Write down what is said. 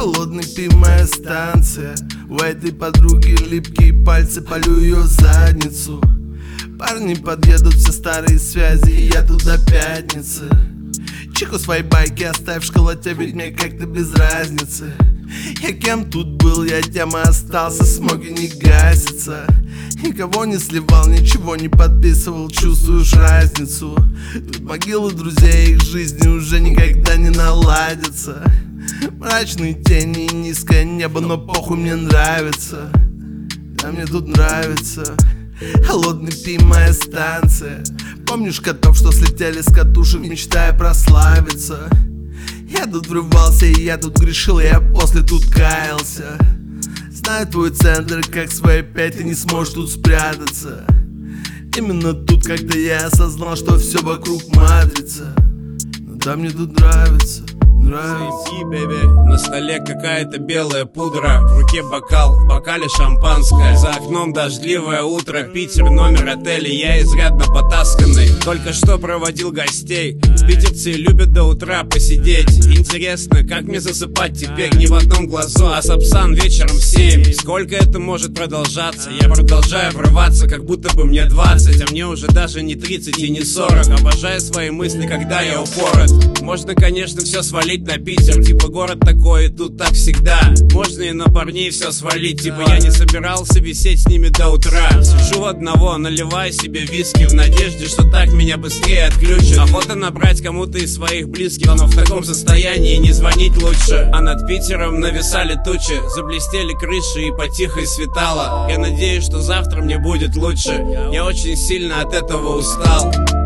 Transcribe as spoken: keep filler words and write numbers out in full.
Холодный ты моя станция. У этой подруги липкие пальцы, полю ее задницу. Парни подъедут, все старые связи, и я туда пятницы. Чеку свои байки оставь в школоте, ведь мне как-то без разницы. Я кем тут был, я тем и остался, смоги не гасятся. Никого не сливал, ничего не подписывал, чувствуешь разницу. Тут могилы друзей, их жизни уже никогда не наладятся. Мрачные тени и низкое небо, но похуй, мне нравится. Да, мне тут нравится. Холодный ты моя станция. Помнишь котов, что слетели с катушек, мечтая прославиться? Я тут врывался, и я тут грешил, и я после тут каялся. Знаю твой центр, как свои пять, ты не сможешь тут спрятаться. Именно тут как-то я осознал, что все вокруг матрица. Но да, мне тут нравится. Зайди, бэби. На столе какая-то белая пудра, в руке бокал, в бокале шампанское. За окном дождливое утро, Питер, номер отеля, я изрядно потасканный. Только что проводил гостей. Питерцы любят до утра посидеть. Интересно, как мне засыпать теперь не в одном глазу, а сапсан вечером в семь? Сколько это может продолжаться? Я продолжаю врываться, как будто бы мне двадцать, а мне уже даже не тридцать и не сорок. Обожаю свои мысли, когда я упорот. Можно, конечно, все свалить на Питер, типа город такой, и тут так всегда. Можно и на парней все свалить, типа я не собирался висеть с ними до утра. Сижу одного, наливаю себе виски в надежде, что так меня быстрее отключат. Охота набрать кому-то из своих близких, но в таком состоянии не звонить лучше. А над Питером нависали тучи, заблестели крыши и потихо светало. Я надеюсь, что завтра мне будет лучше. Я очень сильно от этого устал.